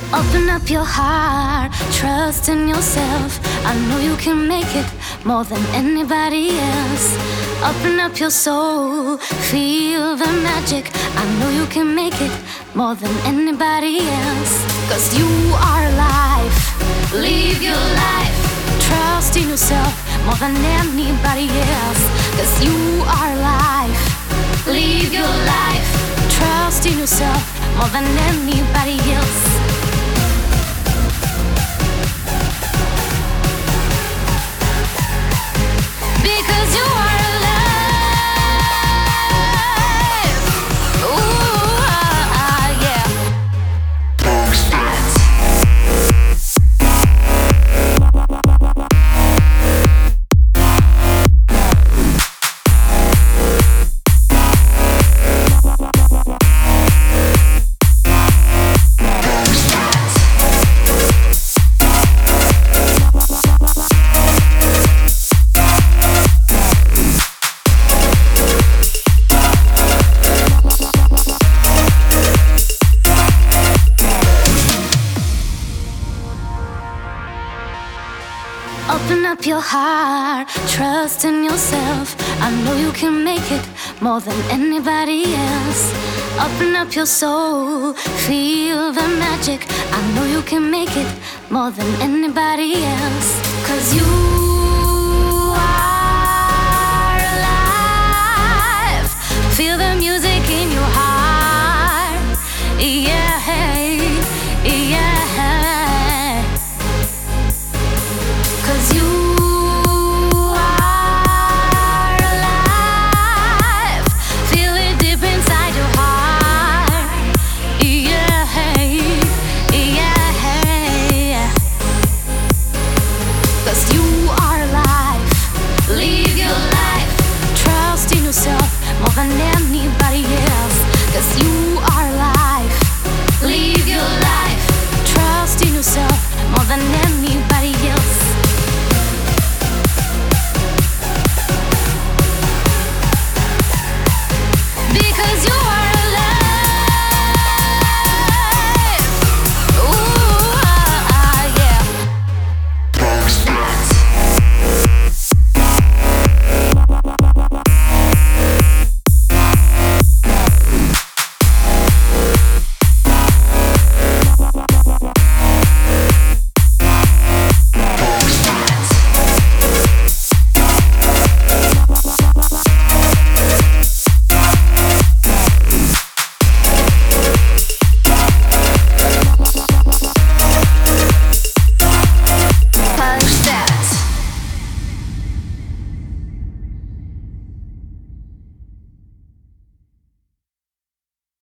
Open up your heart, trust in yourself. I know you can make it more than anybody else. Open up your soul, feel the magic. I know you can make it more than anybody else. 'Cause you are alive, live your life. Trust in yourself more than anybody else. 'Cause you are alive, live your life. Trust in yourself more than anybody else. Because you are alive. Ooh, yeah. Open up your heart, trust in yourself. I know you can make it more than anybody else. Open up your soul, feel the magic. I know you can make it more than anybody else. 'Cause you are alive. Feel the music in your heart. Yeah.